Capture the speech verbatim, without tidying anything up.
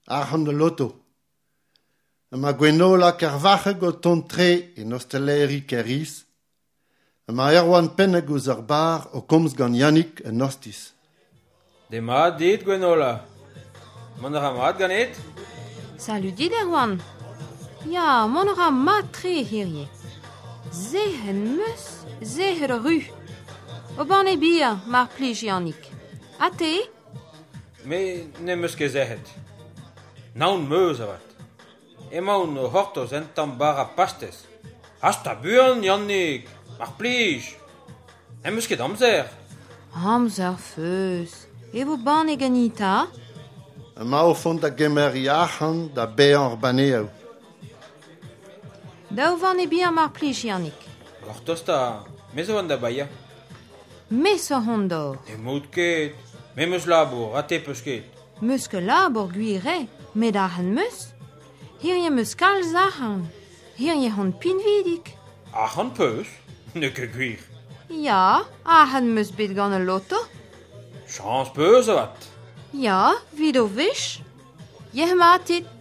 ar an de loto. Ma gwenola kervache go tontre en osteleri keris. Ma erwan penne gouz ar bar o komz gant Yannick en ostis. De mat dit, Gwenola. Mon ar mat ganet? Salut dit, Erwan. Ja, mon ar mat tre hirie. Zehen meus, zehen ru. O ban e bier, mar plij Yannick. A te? Me ne meus ket zehet. Naun meus avat. Emaun hortoz entam bara pastes. Hasta buan, Yannick. Mar plij. Ne meus ket amzer. Amzer feus. E vo ban e ganita? Ma o font da gemer yachan da bean ar baneo. Da o van e bier mar plij Yannick. Hortoz ta, mezo an da baia. Me so hondor. E mout ket. Me meus labour, a te peus ket. Meus ke labor guire, met ar hen meus. Hier je meus kal zachen. Hier je hond pinvidik. Achan peus? Ne ket gwir. Ja, ar hen meus bet gant e loto. Chans peus avat. Ja, wie do wisch. Je matit.